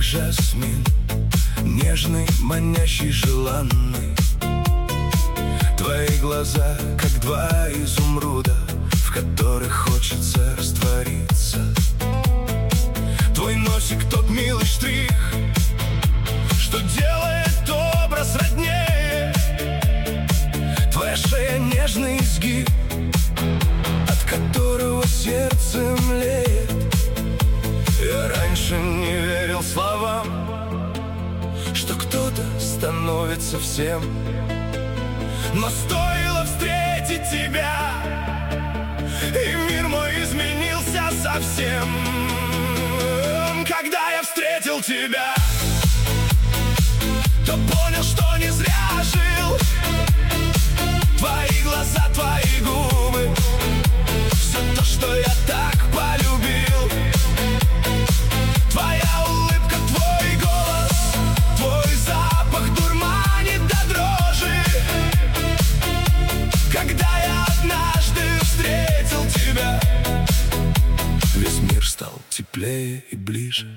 жасмин, нежный, манящий, желанный. Твои глаза, как два изумруда, в которых хочется раствориться. Твой носик тот милый штрих, что делает образ роднее. Твоя шея нежный изгиб, от которого сердце млеет. Я раньше не верил словам, что кто-то становится всем. Но стоило встретить тебя, и мир мой изменился совсем. Когда я встретил тебя, то понял, что не зря жил. Твои глаза, твои губы, все то, что я так полюбил. Твоя улыбка, твой голос, твой запах дурманит до дрожи. Когда я однажды встретил тебя, весь мир стал теплее и ближе.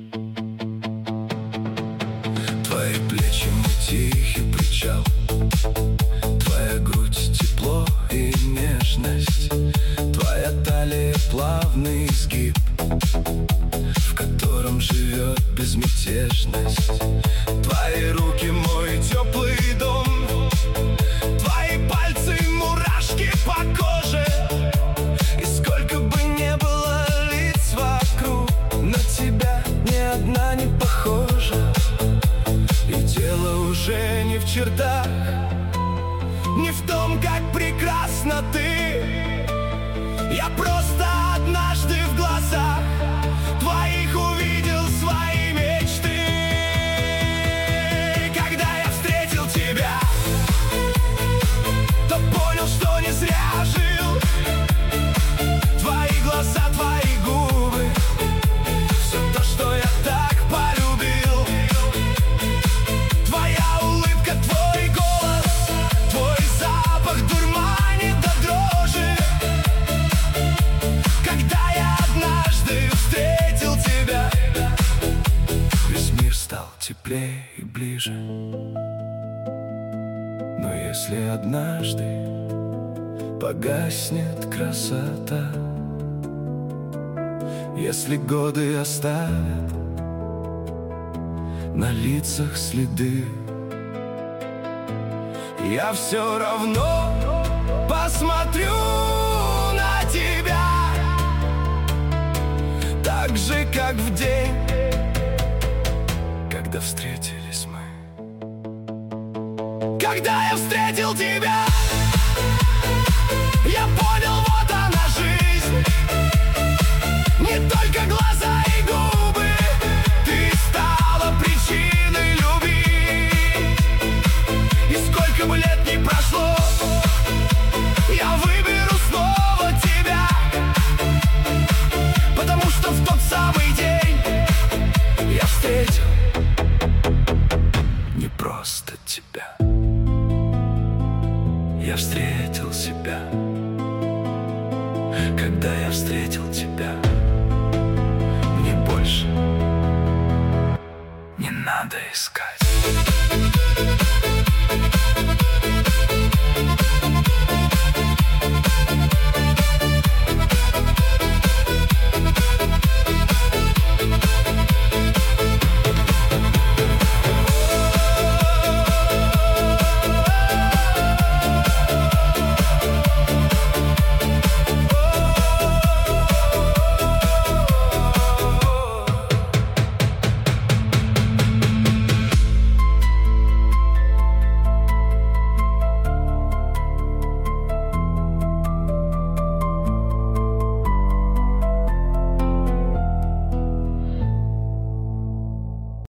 Твои плечи мой тихий причал, твоя грудь тепло и нежность, твоя талия плавный изгиб, в котором живет безмятежность. Твои руки мой теплый дом, твои пальцы мурашки по коже. И сколько бы не было лиц вокруг, на тебя ни одна не похожа. И дело уже не в чертах, не в том, как прекрасна ты. Я просто однажды в глазах твоих увидел свои мечты. Когда я встретил тебя, то понял, что не зря жил. Твои глаза, твои губы, все то, что я так полюбил. Твоя улыбка, твой голос, твой запах дурманит до дрожи. Когда я однажды встретил тебя, весь мир стал теплее и ближе. Но если однажды погаснет красота, если годы оставят на лицах следы, я все равно посмотрю на тебя, так же, как в день, когда встретились мы. Когда я встретил тебя, я понял, вот она жизнь. Не только глаза и губы, ты стала причиной любви. И сколько бы лет ни прошло, я выберу снова тебя, потому что в тот самый день я встретил не просто тебя. Я встретил себя. Когда я встретил тебя, мне больше не надо искать.